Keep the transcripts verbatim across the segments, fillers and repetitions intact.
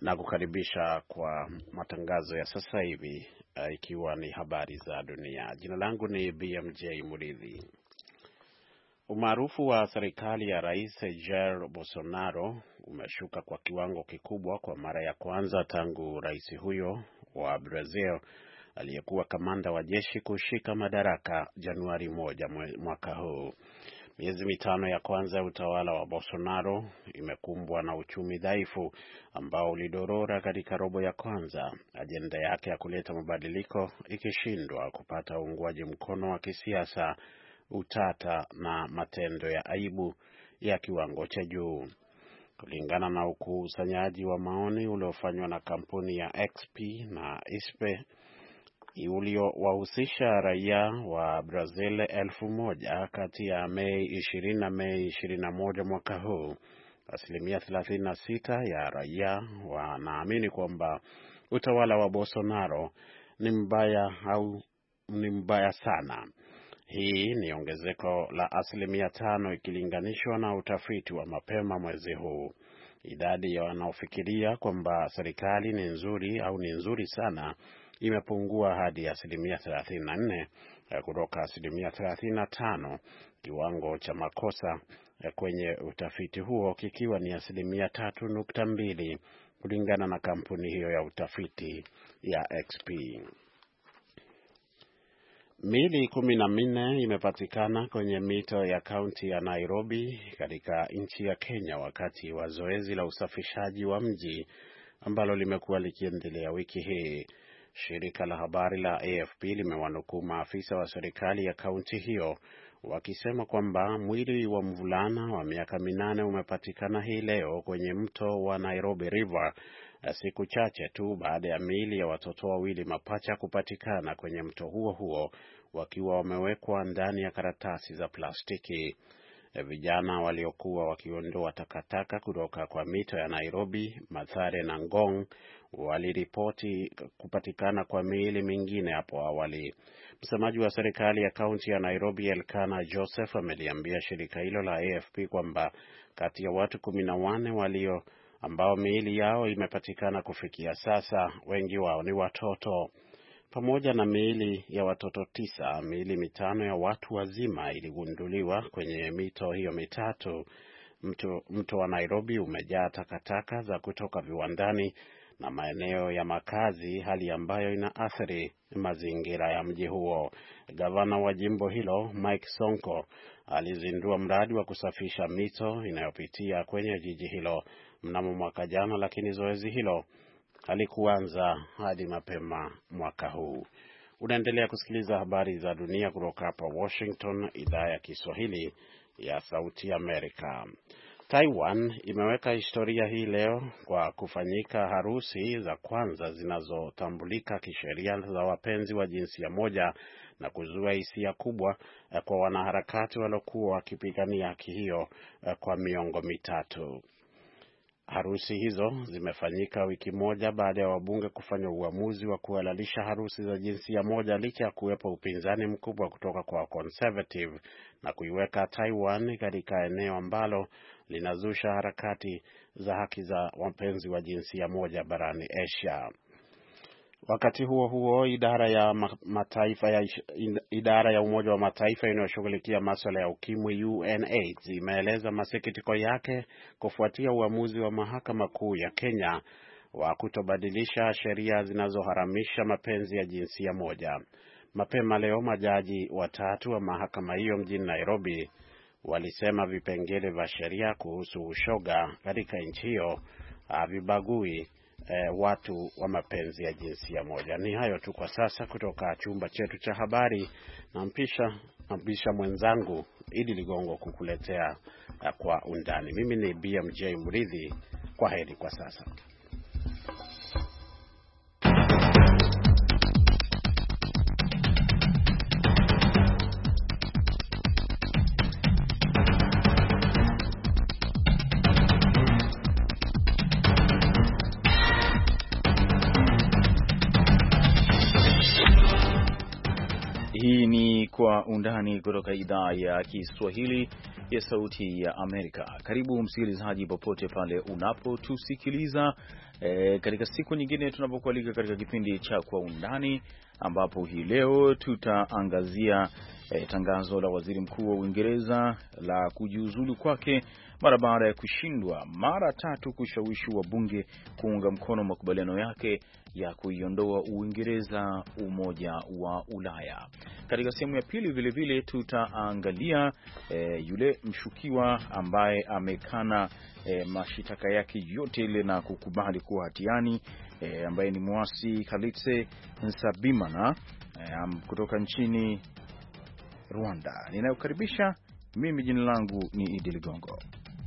na kukaribisha kwa matangazo ya sasa hivi uh, ikiwa ni habari za dunia. Jina langu ni B M J Muridhi. Umaarufu wa serikali ya Rais Jair Bolsonaro umeshuka kwa kiwango kikubwa kwa mara ya kwanza tangu rais huyo wa Brazil aliyekuwa kamanda wa jeshi kushika madaraka Januari moja mwaka huu. Miezi mitano ya kwanza ya utawala wa Bolsonaro imekumbwa na uchumi dhaifu ambao ulidorora katika robo ya kwanza, ajenda yake ya kuleta mabadiliko ikishindwa kupata uungwaji mkono wa kisiasa, utata na matendo ya aibu ya kiwango cha juu. Kulingana na ukusanyaji wa maoni uliofanywa na kampuni ya X P na I S P E uliowahusisha raia wa Brazil elfu moja kati ya Mei ishirini na Mei ishirini na moja mwaka huu, asilimia thelathini na sita ya raia wanaamini kwamba utawala wa Bolsonaro ni mbaya au ni mbaya sana. Hii ni ongezeko la asilimia tano ikilinganishwa na utafiti wa mapema mwezi huu. Idadi ya wanaofikiria kwamba serikali ni nzuri au ni nzuri sana imepungua hadi asilimia thelathini na nne kutoka asilimia thelathini na tano, kiwango cha makosa kwenye utafiti huo kikiwa ni asilimia tatu nukta mbili kulingana na kampuni hiyo ya utafiti ya X P. Miili kumi na minne imepatikana kwenye mito ya kaunti ya Nairobi katika nchi ya Kenya wakati wa zoezi la usafishaji wa mji ambalo limekuwa likiendelea wiki hii. Shirika la habari la A F P limewanukuu maafisa wa serikali ya kaunti hiyo wakisema kwamba mwili wa mvulana wa miaka minane umepatikana hii leo kwenye mto wa Nairobi River, siku chache tu baada ya miili ya watoto wawili mapacha kupatikana kwenye mto huo huo wakiwa wamewekwa ndani ya karatasi za plastiki. Vijana waliokuwa wakiondoa takataka kutoka kwa mito ya Nairobi, Mathare na Ngong waliripoti kupatikana kwa miili mingine hapo awali. Msemaji wa serikali ya kaunti ya Nairobi, Elkana Joseph, ameliambia shirika hilo la A F P kwamba kati ya watu kumi na wanne walio ambao miili yao imepatikana kufikia sasa, wengi wao ni watoto. Pamoja na miili ya watoto tisa, miili mitano ya watu wazima iligunduliwa kwenye mito hiyo mitatu. Mto, mto wa Nairobi umejaa takataka za kutoka viwandani na maeneo ya makazi, hali ambayo inaathiri mazingira ya mji huo. Gavana wa jimbo hilo, Mike Sonko, alizindua mradi wa kusafisha mito inayopitia kwenye jiji hilo mnamo mwaka jana, lakini zoezi hilo halikuanza hadi mapema mwaka huu. Unaendelea kusikiliza habari za dunia kutoka hapa Washington, idhaa ya Kiswahili ya Sauti ya Amerika. Taiwan imeweka historia hii leo kwa kufanyika harusi za kwanza zinazotambulika kisheria za wapenzi wa jinsia moja na kuzua hisia kubwa kwa wanaharakati waliokuwa wakipigania haki hiyo kwa miongo mitatu. Harusi hizo zimefanyika wiki moja baada ya wabunge kufanya uamuzi wa kuhalalisha harusi za jinsia moja licha ya kuwepo upinzani mkubwa kutoka kwa conservative na kuiweka Taiwan katika eneo ambalo linazusha harakati za haki za wapenzi wa jinsia moja barani Asia. Wakati huo huo, idara ya mataifa ya idara ya Umoja wa Mataifa inayoshughulikia masuala ya ukimwi U N AIDS imeeleza masikitiko yake kufuatia uamuzi wa mahakama kuu ya Kenya wa kutobadilisha sheria zinazoharamisha mapenzi ya jinsia moja. Mapema leo majaji watatu wa mahakama hiyo mjini Nairobi walisema vipengele vya sheria kuhusu ushoga katika nchi hiyo havibagui E, watu wa mapenzi ya jinsia moja. Ni hayo tu kwa sasa kutoka chumba chetu cha habari, na mpisha mpisha mwenzangu Idi Ligongo kukuletea uh, kwa undani. Mimi ni B M J Muridhi. Kwa heri kwa sasa. Hii ni Kwa Undani kutoka idhaa ya Kiswahili ya Sauti ya Amerika. Karibu msikilizaji popote pale unapotusikiliza, E, katika siku nyingine tunapokualika katika kipindi cha Kwa Undani, ambapo hii leo tutaangazia e, tangazo la waziri mkuu wa Uingereza la kujiuzulu kwake mara baada ya kushindwa mara tatu kushawishi wabunge kuunga mkono makubaliano yake ya kuiondoa Uingereza Umoja wa Ulaya. Katika sehemu ya pili vile vile tutaangalia e, yule mshukiwa ambaye amekana e, mashitaka yake yote ile na kukubali kuwa hatiani e, ambaye ni muasi Kalitse Nsabimana e, kutoka nchini Rwanda. Ninayokaribisha mimi, jina langu ni Idi Ligongo.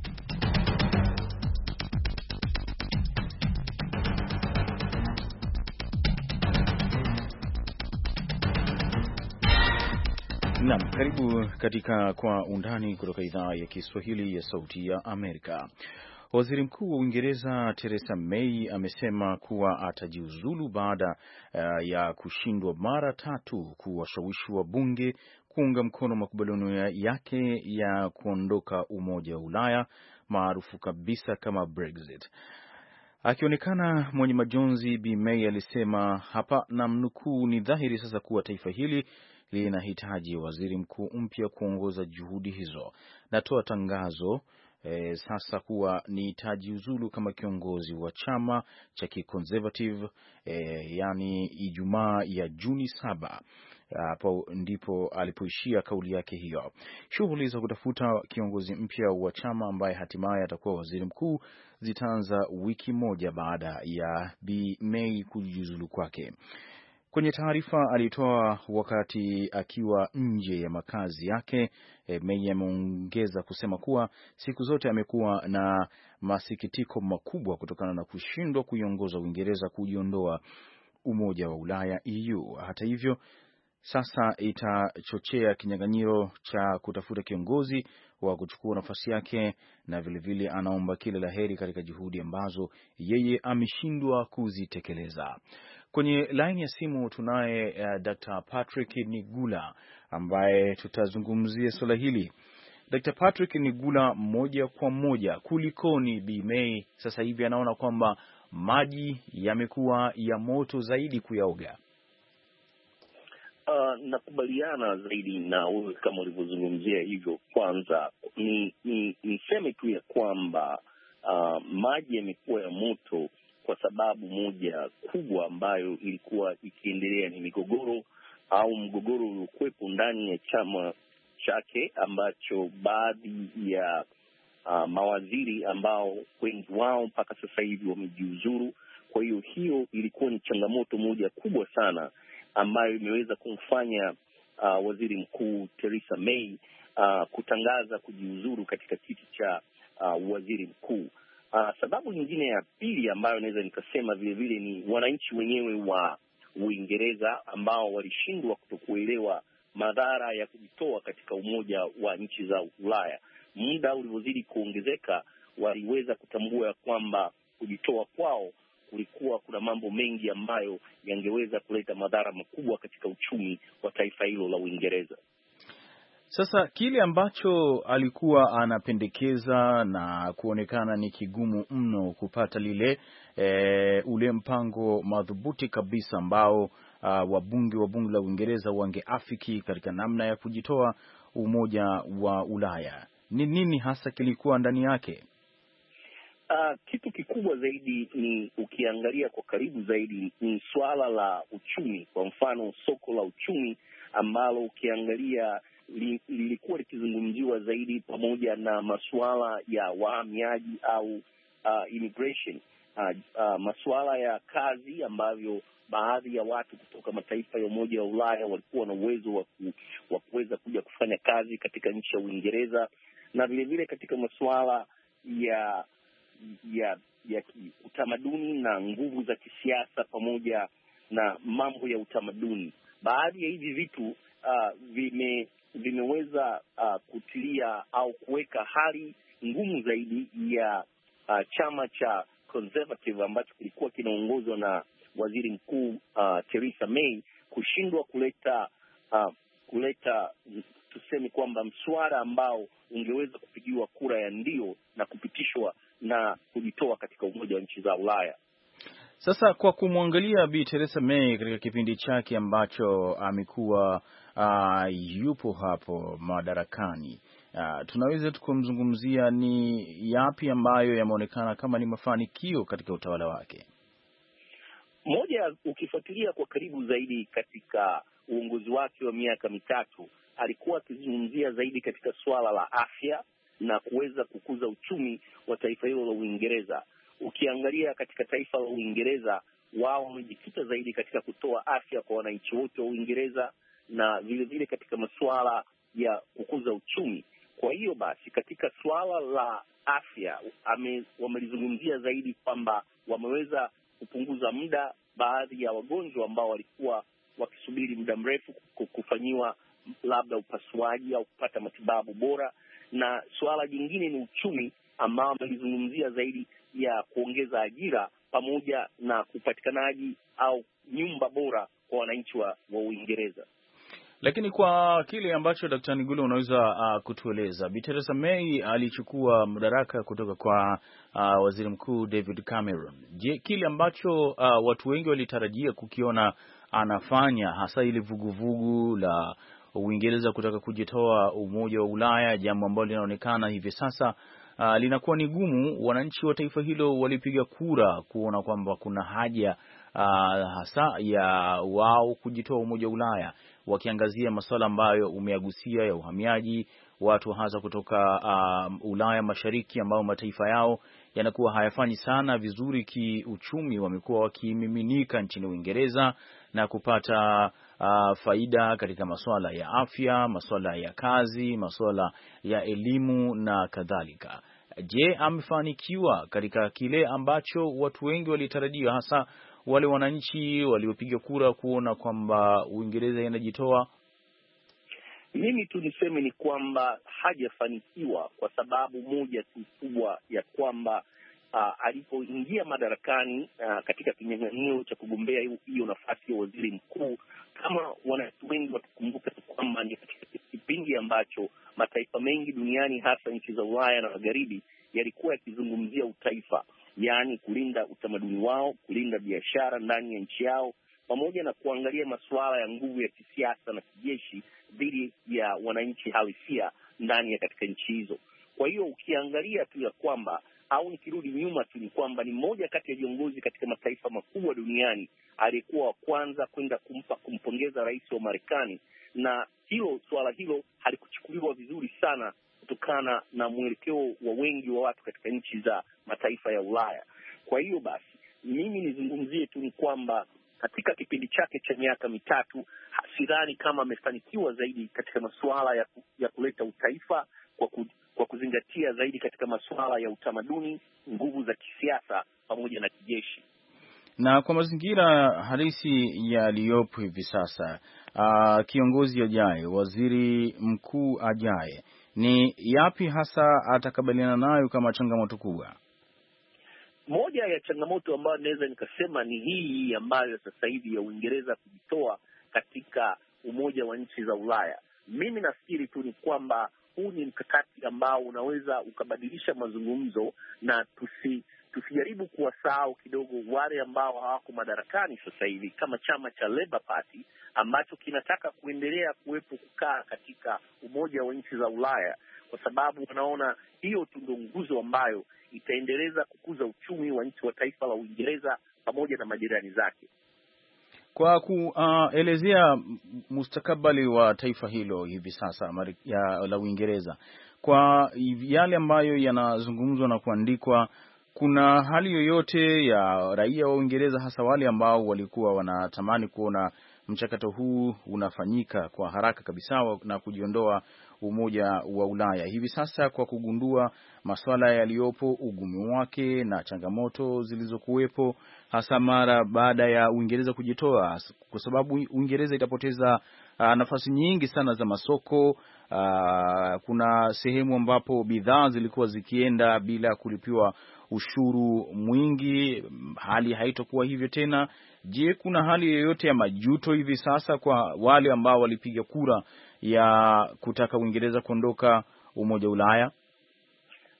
Naam, karibu katika Kwa Undani kutoka idhaa ya Kiswahili ya Sauti ya Amerika. Waziri Mkuu wa Uingereza Theresa May amesema kuwa atajiuzulu baada uh, ya kushindwa mara tatu kuwashawishi wabunge kuunga mkono makubaliano yake ya kuondoka Umoja wa Ulaya maarufu kabisa kama Brexit. Akionekana mwenye majonzi, Bi May alisema hapa na mnukuu, ni dhahiri sasa kuwa taifa hili linahitaji waziri mkuu mpya kuongoza juhudi hizo. Natoa tangazo e, sasa kuwa nitajiuzulu kama kiongozi wa chama cha Conservative e, yani Ijumaa ya Juni saba. Hapo ndipo alipoishia kauli yake hiyo. Shughuli za kutafuta kiongozi mpya wa chama ambaye hatimaye atakuwa waziri mkuu zitaanza wiki moja baada ya Bi May kujiuzulu kwake. Kwenye taarifa alitoa wakati akiwa nje ya makazi yake, e, May ameongeza kusema kuwa siku zote amekuwa na masikitiko makubwa kutokana na kushindwa kuiongoza Uingereza kujiondoa Umoja wa Ulaya E U. Hata hivyo, sasa itachochea kinyang'anyiro cha kutafuta kiongozi wa kuchukua nafasi yake, na vilevile vile anaomba kila laheri katika juhudi ambazo yeye ameshindwa kuzitekeleza. Kwenye line ya simu tunaye uh, Doctor Patrick Nigula ambaye tutazungumzia swala hili. Doctor Patrick Nigula, moja kwa moja, kulikoni Bi May sasa hivi anaona kwamba maji yamekuwa ya moto zaidi kuyaoga? Uh, nakubaliana zaidi na wewe kama ulivyozungumzia hivyo. Kwanza ni niseme tu ya kwamba uh, maji yamekuwa ya moto kwa sababu moja kubwa ambayo ilikuwa ikiendelea, ni migogoro au mgogoro uliokuwepo ndani ya chama chake, ambacho baadhi ya uh, mawaziri ambao wengi wao mpaka sasa hivi wamejiuzuru. Kwa hiyo hiyo ilikuwa ni changamoto moja kubwa sana ambayo imeweza kumfanya uh, waziri mkuu Theresa May uh, kutangaza kujiuzuru katika kiti cha uh, waziri mkuu. Uh, sababu nyingine ya pili ambayo naweza nikasema vile vile ni wananchi wenyewe wa Uingereza ambao walishindwa kutokuelewa madhara ya kujitoa katika umoja wa nchi za Ulaya. Muda ulivyozidi kuongezeka, waliweza kutambua kwamba kujitoa kwao kulikuwa kuna mambo mengi ambayo yangeweza kuleta madhara makubwa katika uchumi wa taifa hilo la Uingereza. Sasa kile ambacho alikuwa anapendekeza na kuonekana ni kigumu mno kupata lile e, ule mpango madhubuti kabisa ambao uh, wabunge wa bunge la Uingereza wangeafiki katika namna ya kujitoa Umoja wa Ulaya, ni nini hasa kilikuwa ndani yake? Uh, kitu kikubwa zaidi ni ukiangalia kwa karibu zaidi ni swala la uchumi. Kwa mfano, soko la uchumi ambalo ukiangalia li, lilikuwa likizungumziwa zaidi, pamoja na masuala ya wahamiaji au uh, immigration, uh, uh, masuala ya kazi ambavyo baadhi ya watu kutoka mataifa ya Umoja wa Ulaya walikuwa na uwezo wa kuweza kuja kufanya kazi katika nchi ya Uingereza, na vile vile katika masuala ya ya ya utamaduni na nguvu za kisiasa pamoja na mambo ya utamaduni. Baadhi ya hivi vitu uh, vime vimeweza uh, kutilia au kuweka hali ngumu zaidi ya uh, chama cha Conservative ambacho kilikuwa kinaongozwa na waziri mkuu uh, Theresa May kushindwa kuleta uh, kuleta tuseme kwamba mswada ambao ungeweza kupigiwa kura ya ndio na kupitishwa na kujitoa katika umoja wa nchi za Ulaya. Sasa kwa kumwangalia Bi Theresa May katika kipindi chake ambacho amekuwa uh, yupo hapo madarakani, uh, tunaweza tukumzungumzia ni yapi ambayo yameonekana kama ni mafanikio katika utawala wake? Moja, ukifuatilia kwa karibu zaidi katika uongozi wake wa miaka mitatu, alikuwa akizungumzia zaidi katika suala la afya na kuweza kukuza uchumi wa taifa hilo la Uingereza. Ukiangalia katika taifa la Uingereza, wao wamejikita zaidi katika kutoa afya kwa wananchi wote wa Uingereza na vile vile katika masuala ya kukuza uchumi. Kwa hiyo basi katika suala la afya wamelizungumzia zaidi kwamba wameweza kupunguza muda baadhi ya wagonjwa ambao walikuwa wakisubiri muda mrefu kufanyiwa labda upasuaji au kupata matibabu bora, na suala jingine ni uchumi ambao wamelizungumzia zaidi ya kuongeza ajira pamoja na upatikanaji au nyumba bora kwa wananchi wa, wa Uingereza. Lakini kwa kile ambacho Daktari Nigula unaweza uh, kutueleza, Bi Theresa May alichukua madaraka kutoka kwa uh, Waziri Mkuu David Cameron. Je, kile ambacho uh, watu wengi walitarajia kukiona anafanya, hasa ile vuguvugu la Uingereza kutaka kujitoa Umoja wa Ulaya, jambo ambalo linaonekana hivi sasa uh, linakuwa ni gumu. Wananchi wa taifa hilo walipiga kura kuona kwamba kuna haja uh, hasa ya wao kujitoa Umoja wa Ulaya, wakiangazia masuala ambayo umeagusia ya uhamiaji, watu hasa kutoka uh, Ulaya Mashariki ambao mataifa yao yanakuwa hayafanyi sana vizuri kiuchumi, wamekuwa wakimiminika nchini Uingereza na kupata uh, faida katika masuala ya afya, masuala ya kazi, masuala ya elimu na kadhalika. Je, amefanikiwa katika kile ambacho watu wengi walitarajia, hasa wale wananchi waliopiga kura kuona kwamba Uingereza inajitoa? Mimi tu niseme ni kwamba hajafanikiwa kwa sababu moja tu kubwa, ya kwamba uh, alipoingia madarakani uh, katika kinyang'anyiro cha kugombea hiyo nafasi ya waziri mkuu, kama wananchi wengi watakumbuka kwamba ni katika kipindi ambacho mataifa mengi duniani, hasa nchi za Ulaya na Magharibi, yalikuwa yakizungumzia utaifa, yaani kulinda utamaduni wao, kulinda biashara ndani ya nchi yao, pamoja na kuangalia masuala ya nguvu ya kisiasa na kijeshi dhidi ya wananchi halisia ndani ya katika nchi hizo. Kwa hiyo ukiangalia tu ya kwamba, au nikirudi nyuma tu, ni kwamba ni mmoja kati ya viongozi katika mataifa makubwa duniani aliyekuwa wa kwanza kwenda kumpa kumpongeza rais wa Marekani, na hilo suala hilo halikuchukuliwa vizuri sana kutokana na mwelekeo wa wengi wa watu katika nchi za mataifa ya Ulaya. Kwa hiyo basi mimi nizungumzie tu ni kwamba katika kipindi chake cha miaka mitatu, sidhani kama amefanikiwa zaidi katika masuala ya, ya kuleta utaifa kwa, ku, kwa kuzingatia zaidi katika masuala ya utamaduni, nguvu za kisiasa pamoja na kijeshi. Na kwa mazingira halisi yaliyopo hivi sasa, uh, kiongozi ajaye, waziri mkuu ajaye, ni yapi hasa atakabiliana nayo kama changamoto kubwa? Moja ya changamoto ambayo naweza nikasema ni hii ambayo sasa hivi ya Uingereza kujitoa katika umoja wa nchi za Ulaya. Mimi nafikiri tu ni kwamba huu ni mkakati ambao unaweza ukabadilisha mazungumzo, na tusi tusijaribu kuwasahau kidogo wale ambao hawako madarakani sasa hivi, kama chama cha Labour Party ambacho kinataka kuendelea kuwepo kukaa katika umoja wa nchi za Ulaya, kwa sababu wanaona hiyo tu ndio nguzo ambayo itaendeleza kukuza uchumi wa nchi wa taifa la Uingereza pamoja na majirani zake. Kwa kuelezea uh, mustakabali wa taifa hilo hivi sasa ya, la Uingereza, kwa yale ambayo yanazungumzwa na kuandikwa, kuna hali yoyote ya raia wa Uingereza, hasa wale ambao walikuwa wanatamani kuona mchakato huu unafanyika kwa haraka kabisa na kujiondoa umoja wa Ulaya, hivi sasa kwa kugundua masuala yaliyopo, ugumu wake na changamoto zilizokuwepo, hasa mara baada ya Uingereza kujitoa, kwa sababu Uingereza itapoteza uh, nafasi nyingi sana za masoko. Uh, kuna sehemu ambapo bidhaa zilikuwa zikienda bila kulipiwa ushuru mwingi, hali haitokuwa hivyo tena. Je, kuna hali yoyote ya majuto hivi sasa kwa wale ambao walipiga kura ya kutaka Uingereza kuondoka umoja wa Ulaya?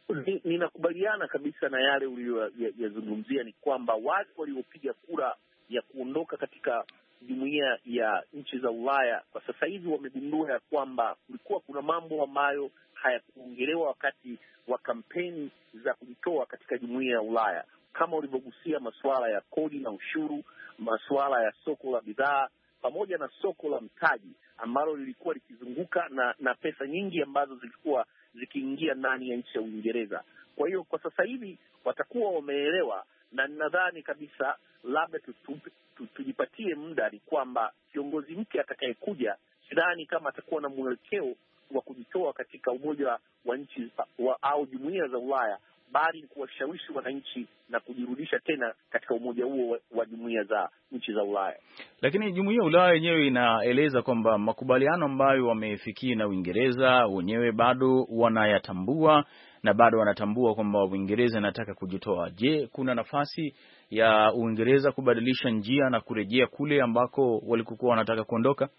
Ninakubaliana kabisa na yale uliyozungumzia, ni kwamba wale waliopiga kura ya kuondoka katika jumuiya ya nchi za Ulaya kwa sasa hivi wamegundua ya kwamba kulikuwa kuna mambo ambayo hayakuongelewa wakati wa kampeni za kujitoa katika jumuiya ya Ulaya, kama ulivyogusia masuala ya kodi na ushuru, masuala ya soko la bidhaa, pamoja na soko la mtaji ambalo lilikuwa likizunguka na, na pesa nyingi ambazo zilikuwa zikiingia ndani ya nchi ya Uingereza. Kwa hiyo kwa sasa hivi watakuwa wameelewa, na ninadhani kabisa labda tujipatie muda, ni kwamba kiongozi mpya atakayekuja, sidhani kama atakuwa na mwelekeo wa kujitoa katika umoja wa nchi wa, au jumuiya za Ulaya, bali ni kuwashawishi wananchi na kujirudisha tena katika umoja huo wa, wa jumuiya za nchi za Ulaya. Lakini jumuiya ya Ulaya yenyewe inaeleza kwamba makubaliano ambayo wamefikia na Uingereza wenyewe bado wanayatambua na bado wanatambua kwamba Uingereza inataka kujitoa. Je, kuna nafasi ya Uingereza kubadilisha njia na kurejea kule ambako walikokuwa wanataka kuondoka?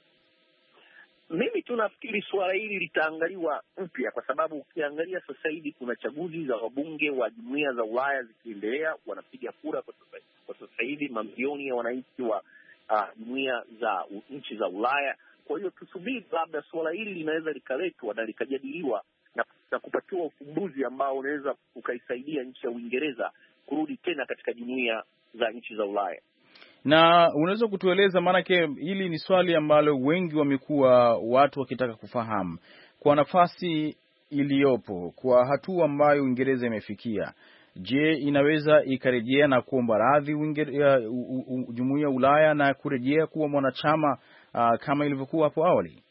Mimi tunafikiri suala hili litaangaliwa upya, kwa sababu ukiangalia sasa hivi kuna chaguzi za wabunge wa jumuiya za Ulaya zikiendelea, wanapiga kura kwa sasa, kwa sasa hivi mamilioni ya wananchi wa uh, jumuiya za nchi za Ulaya. Kwa hiyo tusubiri, labda suala hili linaweza likaletwa na likajadiliwa na, na kupatiwa ufumbuzi ambao unaweza ukaisaidia nchi ya Uingereza kurudi tena katika jumuiya za nchi za Ulaya. Na unaweza kutueleza, maanake hili ni swali ambalo wengi wamekuwa watu wakitaka kufahamu, kwa nafasi iliyopo, kwa hatua ambayo Uingereza imefikia, je, inaweza ikarejea na kuomba radhi jumuiya ya Ulaya na kurejea kuwa mwanachama uh, kama ilivyokuwa hapo awali?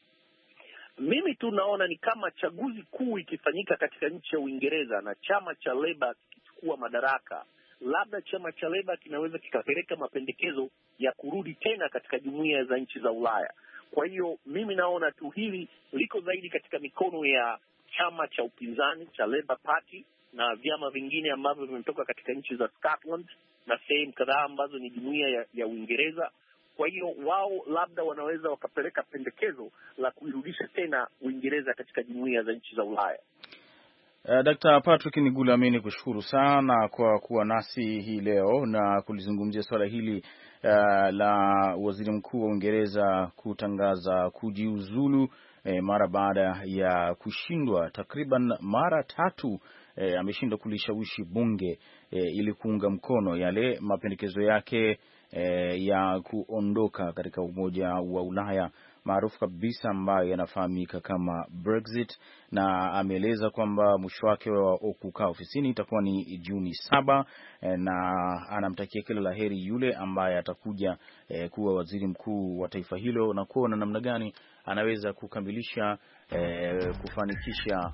Mimi tu naona ni kama chaguzi kuu ikifanyika katika nchi ya Uingereza na chama cha Labour kikichukua madaraka, labda chama cha Labour kinaweza kikapeleka mapendekezo ya kurudi tena katika jumuiya za nchi za Ulaya. Kwa hiyo mimi naona tu hili liko zaidi katika mikono ya chama cha upinzani cha Labour Party na vyama vingine ambavyo vimetoka katika nchi za Scotland na sehemu kadhaa ambazo ni jumuiya ya, ya Uingereza. Kwa hiyo wao labda wanaweza wakapeleka pendekezo la kuirudisha tena Uingereza katika jumuiya za nchi za Ulaya. Uh, Daktari Patrick Nigula, mimi kushukuru sana kwa kuwa nasi hii leo na kulizungumzia swala hili uh, la Waziri Mkuu wa Uingereza kutangaza kujiuzulu eh, mara baada ya kushindwa takriban mara tatu eh, ameshindwa kulishawishi bunge eh, ili kuunga mkono yale mapendekezo yake eh, ya kuondoka katika Umoja wa Ulaya maarufu kabisa ambayo yanafahamika kama Brexit, na ameeleza kwamba mwisho wake wa kukaa ofisini itakuwa ni Juni saba, na anamtakia kila laheri yule ambaye atakuja eh, kuwa waziri mkuu wa taifa hilo na kuona namna gani anaweza kukamilisha eh, kufanikisha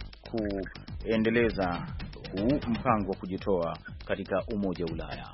kuendeleza huu mpango wa kujitoa katika Umoja wa Ulaya.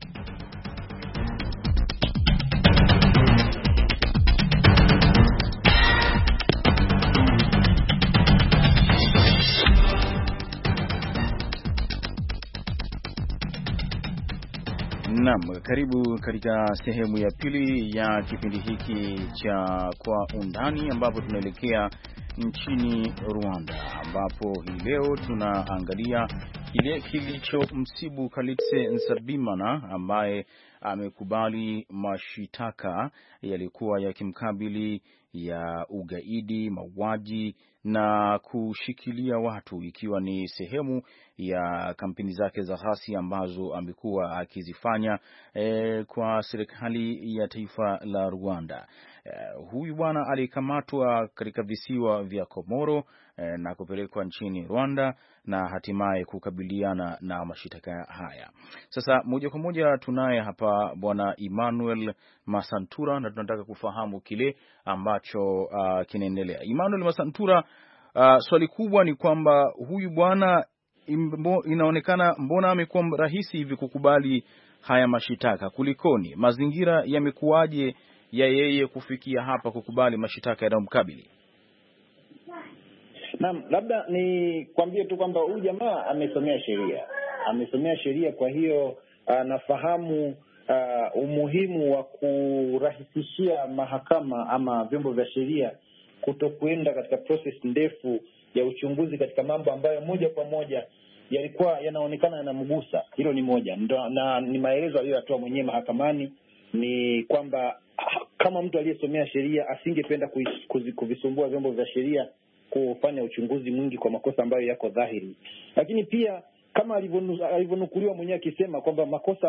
Naam, karibu katika sehemu ya pili ya kipindi hiki cha Kwa Undani, ambapo tunaelekea nchini Rwanda, ambapo hii leo tunaangalia kile kilichomsibu Kalitse Nsabimana ambaye amekubali mashitaka yalikuwa yakimkabili ya ugaidi, mauaji na kushikilia watu, ikiwa ni sehemu ya kampeni zake za ghasia ambazo amekuwa akizifanya e, kwa serikali ya taifa la Rwanda. E, huyu bwana alikamatwa katika visiwa vya Komoro e, na kupelekwa nchini Rwanda na hatimaye kukabiliana na mashitaka haya. Sasa moja kwa moja tunaye hapa bwana Emmanuel Masantura na tunataka kufahamu kile ambacho uh, kinaendelea. Emmanuel Masantura, uh, swali kubwa ni kwamba huyu bwana inaonekana mbona amekuwa rahisi hivi kukubali haya mashitaka, kulikoni? Mazingira yamekuwaje ya yeye kufikia hapa kukubali mashitaka yanayomkabili? Naam, labda ni kwambie tu kwamba huyu jamaa amesomea sheria. Amesomea sheria, kwa hiyo anafahamu uh, umuhimu wa kurahisishia mahakama ama vyombo vya sheria kutokuenda katika process ndefu ya uchunguzi katika mambo ambayo moja kwa moja yalikuwa yanaonekana yanamgusa. Hilo ni moja. Ndo, na ni maelezo aliyoyatoa mwenyewe mahakamani ni kwamba kama mtu aliyesomea sheria asingependa kuvisumbua vyombo vya sheria kufanya uchunguzi mwingi kwa makosa ambayo yako dhahiri. Lakini pia kama alivyonukuliwa mwenyewe akisema kwamba makosa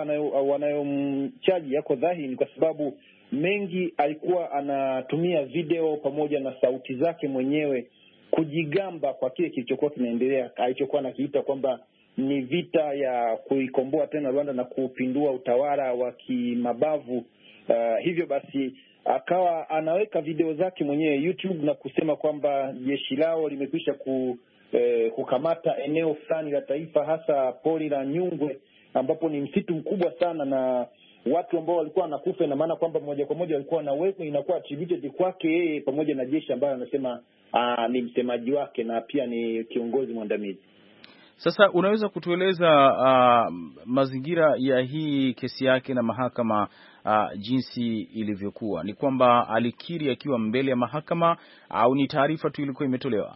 wanayomchaji yako dhahiri ni kwa sababu mengi alikuwa anatumia video pamoja na sauti zake mwenyewe kujigamba kwa kile kilichokuwa kinaendelea, alichokuwa anakiita kwamba ni vita ya kuikomboa tena Rwanda na kupindua utawala wa kimabavu. Uh, hivyo basi akawa anaweka video zake mwenyewe YouTube na kusema kwamba jeshi lao limekwisha ku, eh, kukamata eneo fulani la taifa, hasa pori la Nyungwe ambapo ni msitu mkubwa sana, na watu ambao walikuwa wanakufa, ina maana kwamba moja kwa moja walikuwa na wewe, inakuwa attributed kwake yeye pamoja na jeshi ambayo anasema aa, ni msemaji wake na pia ni kiongozi mwandamizi. Sasa unaweza kutueleza uh, mazingira ya hii kesi yake na mahakama uh, jinsi ilivyokuwa? Ni kwamba alikiri akiwa mbele ya mahakama au ni taarifa tu ilikuwa imetolewa?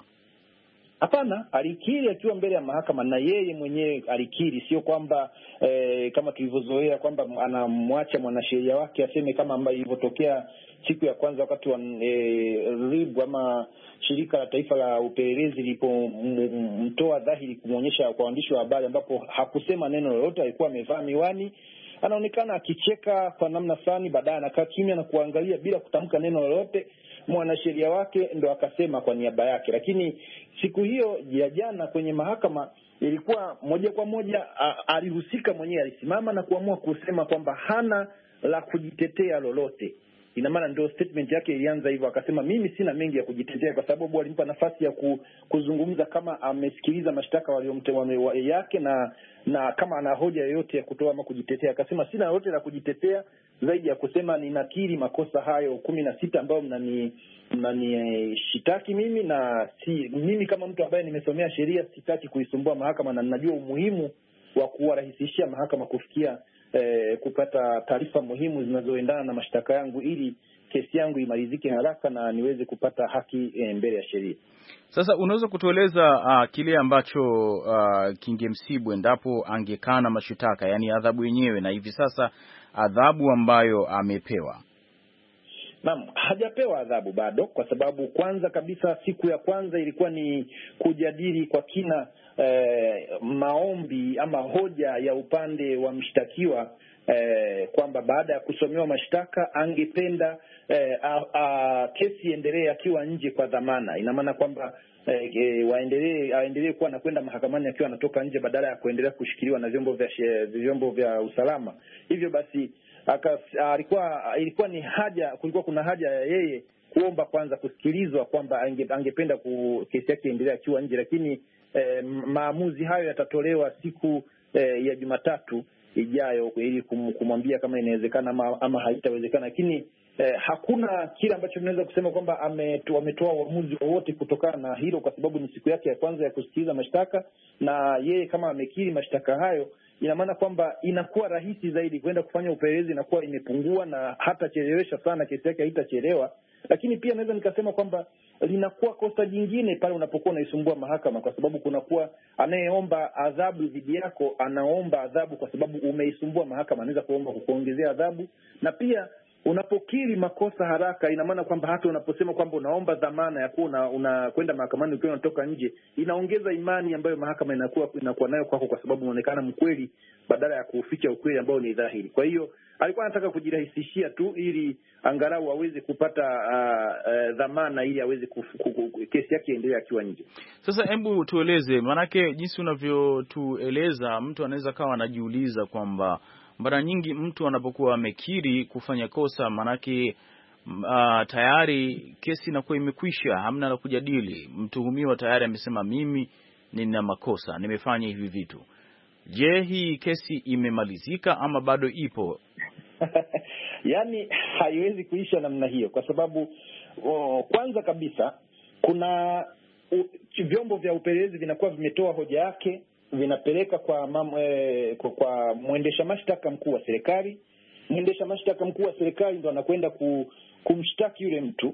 Hapana, alikiri akiwa mbele ya mahakama na yeye mwenyewe alikiri, sio kwamba eh, kama tulivyozoea kwamba anamwacha mwanasheria wake aseme kama ambayo ilivyotokea siku ya kwanza wakati wa eh, R I B ama shirika la taifa la upelelezi lilipomtoa dhahiri kumuonyesha kwa waandishi wa habari, ambapo hakusema neno lolote, alikuwa amevaa miwani, anaonekana akicheka kwa namna fulani, baadaye anakaa kimya na kuangalia bila kutamka neno lolote. Mwanasheria wake ndo akasema kwa niaba yake. Lakini siku hiyo ya jana kwenye mahakama ilikuwa moja kwa moja alihusika mwenyewe, alisimama na kuamua kusema kwamba hana la kujitetea lolote. Ina maana ndio statement yake ilianza hivyo, akasema mimi sina mengi ya kujitetea, kwa sababu walimpa nafasi ya kuzungumza kama amesikiliza mashtaka waliomtewa yake na na kama ana hoja yoyote ya kutoa ama kujitetea. Akasema sina lolote la kujitetea zaidi ya kusema ninakiri makosa hayo kumi na sita ambayo mnani mnani shitaki mimi, na si mimi kama mtu ambaye nimesomea sheria sitaki kuisumbua mahakama, na ninajua umuhimu wa kuwarahisishia mahakama kufikia Eh, kupata taarifa muhimu zinazoendana na mashtaka yangu ili kesi yangu imalizike haraka na niweze kupata haki eh, mbele ya sheria. Sasa unaweza kutueleza uh, kile ambacho uh, kingemsibu endapo angekana mashitaka, yani adhabu yenyewe, na hivi sasa adhabu ambayo amepewa? Naam, hajapewa adhabu bado, kwa sababu kwanza kabisa siku ya kwanza ilikuwa ni kujadili kwa kina eh, maombi ama hoja ya upande wa mshtakiwa eh, kwamba baada ya kusomewa mashtaka angependa eh, a, a, kesi endelee akiwa nje kwa dhamana. Ina maana kwamba eh, eh, waendelee aendelee kuwa anakwenda mahakamani akiwa anatoka nje badala ya kuendelea kushikiliwa na vyombo vya vyombo vya usalama. Hivyo basi Aka, alikuwa ilikuwa ni haja kulikuwa kuna haja ya yeye kuomba kwanza kusikilizwa kwamba ange, angependa ku, kesi yake endelea akiwa nje, lakini eh, maamuzi hayo yatatolewa siku eh, ya Jumatatu ijayo ili kum, kumwambia kama inawezekana ama, ama haitawezekana. Lakini eh, hakuna kile ambacho tunaweza kusema kwamba ametoa uamuzi wowote kutokana na hilo, kwa sababu ni siku yake ya kwanza ya kusikiliza mashtaka, na yeye kama amekiri mashtaka hayo, ina maana kwamba inakuwa rahisi zaidi kwenda kufanya upelelezi, inakuwa imepungua na hata chelewesha sana, kesi yake haitachelewa. Lakini pia naweza nikasema kwamba linakuwa kosa jingine pale unapokuwa unaisumbua mahakama, kwa sababu kunakuwa anayeomba adhabu dhidi yako anaomba adhabu kwa sababu umeisumbua mahakama, anaweza kuomba kukuongezea adhabu. Na pia unapokiri makosa haraka, ina maana kwamba hata unaposema kwamba unaomba dhamana ya kuwa unakwenda mahakamani ukiwa unatoka nje, inaongeza imani ambayo mahakama inakuwa inakuwa nayo kwako, kwa sababu unaonekana mkweli badala ya kuficha ukweli ambao ni dhahiri. Kwa hiyo alikuwa anataka kujirahisishia tu ili angalau aweze kupata uh, uh, dhamana ili aweze kesi yake iendelee akiwa nje. Sasa hebu tueleze, manake jinsi unavyotueleza mtu anaweza kawa anajiuliza kwamba mara nyingi mtu anapokuwa amekiri kufanya kosa, manake uh, tayari kesi inakuwa imekwisha, hamna la kujadili. Mtuhumiwa tayari amesema mimi nina makosa, nimefanya hivi vitu. Je, hii kesi imemalizika ama bado ipo? Yaani haiwezi kuisha namna hiyo, kwa sababu oh, kwanza kabisa kuna uh, vyombo vya upelelezi vinakuwa vimetoa hoja yake, vinapeleka kwa mam, eh, kwa, kwa mwendesha mashtaka mkuu wa serikali. Mwendesha mashtaka mkuu wa serikali ndo anakwenda ku, kumshtaki yule mtu,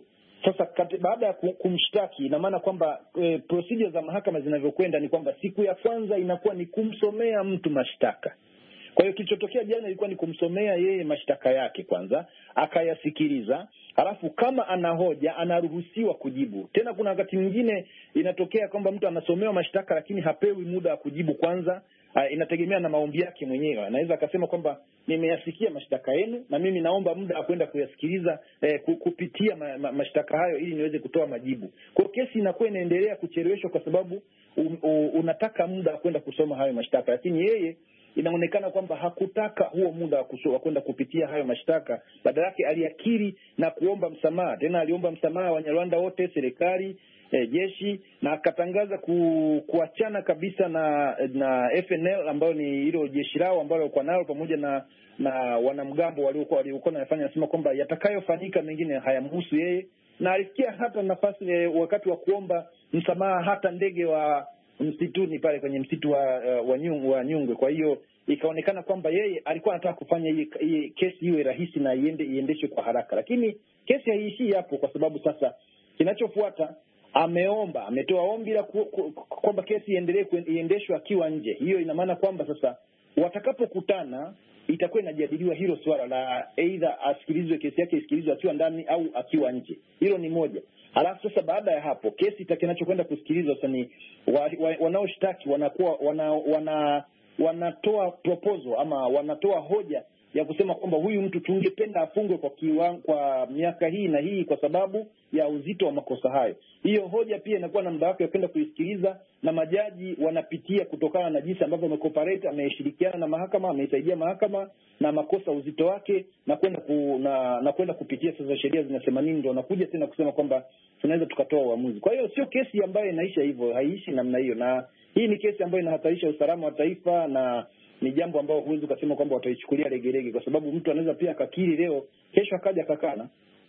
Sasa kati, baada ya kumshtaki, ina maana kwamba e, procedure za mahakama zinavyokwenda ni kwamba siku ya kwanza inakuwa ni kumsomea mtu mashtaka. Kwa hiyo kilichotokea jana ilikuwa ni kumsomea yeye mashtaka yake kwanza, akayasikiliza, halafu kama ana hoja anaruhusiwa kujibu. Tena kuna wakati mwingine inatokea kwamba mtu anasomewa mashtaka lakini hapewi muda wa kujibu kwanza. Uh, inategemea na maombi yake mwenyewe. Anaweza akasema kwamba nimeyasikia mashtaka yenu na mimi naomba muda wa kwenda kuyasikiliza eh, kupitia ma, ma, mashtaka hayo ili niweze kutoa majibu. Kwa kesi inakuwa inaendelea kucheleweshwa kwa sababu um, um, unataka muda wa kwenda kusoma hayo mashtaka, lakini yeye inaonekana kwamba hakutaka huo muda wa kwenda kupitia hayo mashtaka. Badala yake aliakiri na kuomba msamaha. Tena aliomba msamaha Wanyarwanda wote, serikali, E, jeshi, na akatangaza ku, kuachana kabisa na na F N L ambayo ni hilo jeshi lao ambalo walikuwa nalo pamoja na na wanamgambo waliokuwa waliokuwa wanafanya, nasema kwamba yatakayofanyika mengine hayamhusu yeye, na alifikia hata nafasi e, wakati wa kuomba msamaha hata ndege wa msituni pale kwenye msitu wa wa, nyung, wa Nyungwe. Kwa hiyo ikaonekana kwamba yeye alikuwa anataka kufanya hii, hii kesi iwe rahisi na iende iendeshwe kwa haraka, lakini kesi haiishii hapo, kwa sababu sasa kinachofuata ameomba ametoa ombi la kwamba kesi iendelee iendeshwe akiwa nje. Hiyo ina maana kwamba sasa watakapokutana itakuwa inajadiliwa hilo swala la either asikilizwe, kesi yake isikilizwe akiwa ndani au akiwa nje. Hilo ni moja. Halafu sasa baada ya hapo kesi itakayokwenda kusikilizwa sasa ni wa, wa, wanaoshtaki wanakuwa wana, wana wanatoa proposal ama wanatoa hoja ya kusema kwamba huyu mtu tungependa afungwe kwa kiwango kwa miaka hii na hii kwa sababu ya uzito wa makosa hayo. Hiyo hoja pia inakuwa na muda wake kwenda kuisikiliza, na majaji wanapitia kutokana na jinsi ambavyo amecooperate, ameshirikiana na mahakama, ameisaidia mahakama na makosa uzito wake, na kwenda ku, na, na kwenda kupitia sasa sheria zinasema nini, ndio wanakuja tena kusema kwamba tunaweza tukatoa uamuzi. Kwa hiyo sio kesi ambayo inaisha hivyo, haiishi namna hiyo, na hii ni kesi ambayo inahatarisha usalama wa taifa, na ni jambo ambalo huwezi kusema kwamba wataichukulia legelege, kwa sababu mtu anaweza pia akakiri leo, kesho akaja akakana.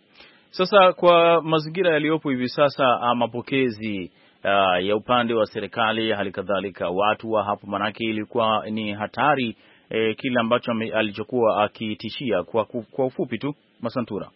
Sasa kwa mazingira yaliyopo hivi sasa, mapokezi uh, ya upande wa serikali, hali kadhalika watu wa hapo, manake ilikuwa ni hatari eh, kile ambacho alichokuwa akitishia. Kwa, kwa ufupi tu Masantura,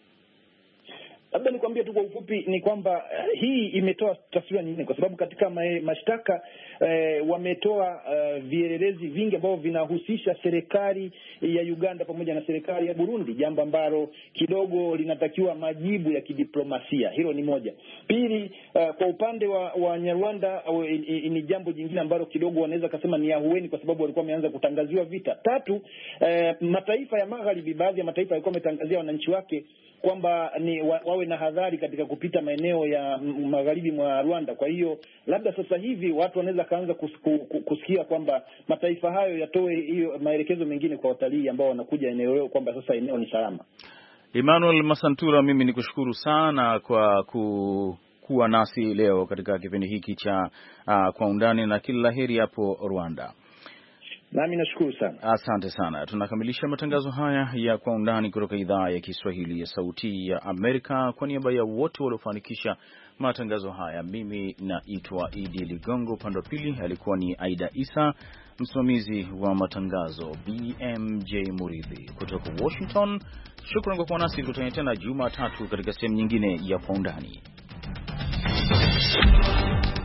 labda nikwambie tu kwa ufupi ni kwamba uh, hii imetoa taswira nyingine, kwa sababu katika mashtaka uh, wametoa uh, vielelezi vingi ambavyo vinahusisha serikali ya Uganda pamoja na serikali ya Burundi, jambo ambalo kidogo linatakiwa majibu ya kidiplomasia. Hilo ni moja. Pili, uh, kwa upande wa, wa Nyarwanda uh, ni jambo jingine ambalo kidogo wanaweza kusema ni ahueni, kwa sababu walikuwa wameanza kutangaziwa vita. Tatu, uh, mataifa ya magharibi, baadhi ya mataifa yalikuwa yametangazia wananchi wake kwamba ni wa, wawe na hadhari katika kupita maeneo ya magharibi mwa Rwanda. Kwa hiyo labda sasa hivi watu wanaweza kaanza kusikia kwamba mataifa hayo yatoe hiyo maelekezo mengine kwa watalii ambao wanakuja eneo hilo kwamba sasa eneo ni salama. Emmanuel Masantura, mimi nikushukuru sana kwa ku kuwa nasi leo katika kipindi hiki cha uh, Kwa Undani, na kila laheri hapo Rwanda. Nami nashukuru sana. Asante sana. Tunakamilisha matangazo haya ya Kwa Undani kutoka idhaa ya Kiswahili ya Sauti ya Amerika. Kwa niaba ya wote waliofanikisha matangazo haya, mimi naitwa Idi Ligongo, upande wa pili alikuwa ni Aida Isa, msimamizi wa matangazo B M J Muridhi kutoka Washington. Shukrani kwa kuwa nasi. Tutane tena Jumatatu katika sehemu nyingine ya Kwa Undani.